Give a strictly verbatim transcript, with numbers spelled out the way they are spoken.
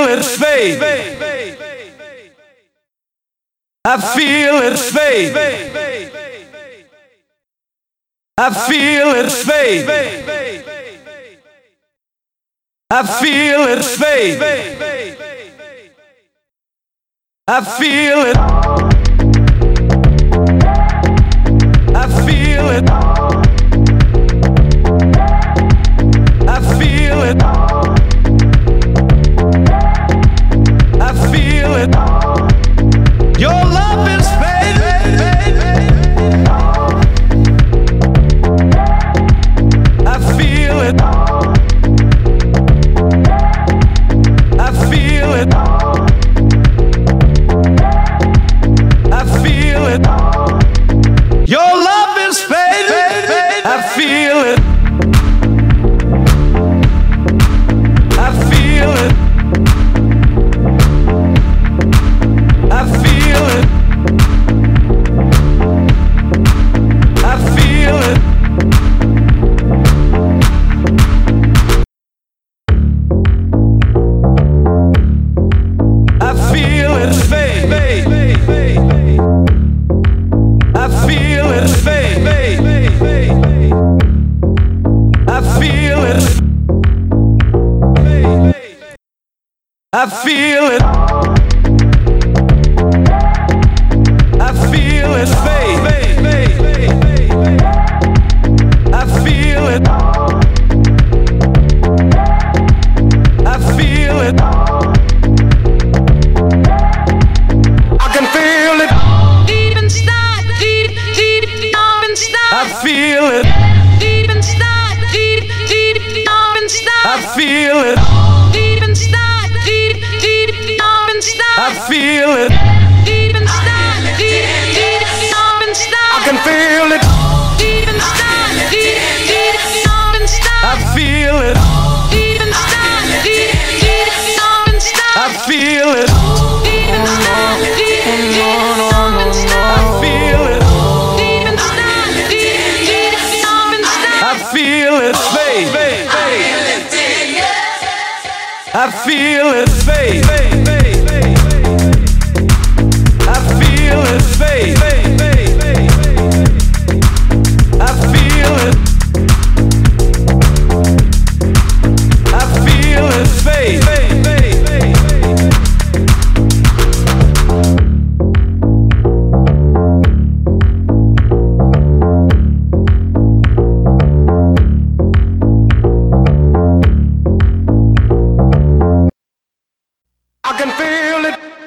it fade. I feel it fade. I feel it fade. I feel it fade. I feel it. I feel it. I feel it. I feel it. Your love is fading. I feel it. I feel it. I feel it. Your love is fading. I feel it. I feel it. I feel it. I feel it. I feel it fade. I feel it fade. I feel it. I feel it. I feel it fade. I feel it. I feel it. I can feel it. Deep inside, deep, deep, deep inside. I feel it. Deep inside, deep, deep, deep inside. I feel it. Deep inside, deep, deep, deep inside. I feel it. Deep inside, deep, deep, deep inside. I can feel it. Deep inside, deep, deep, deep inside. I feel it. Deep inside, deep, deep, deep inside. I feel it. Deep inside, deep, deep, deep inside. I feel it. Deep inside, deep, deep, deep inside. I feel it fade. I feel it fade. I feel it fade. I feel it. I feel it fade. I can feel it.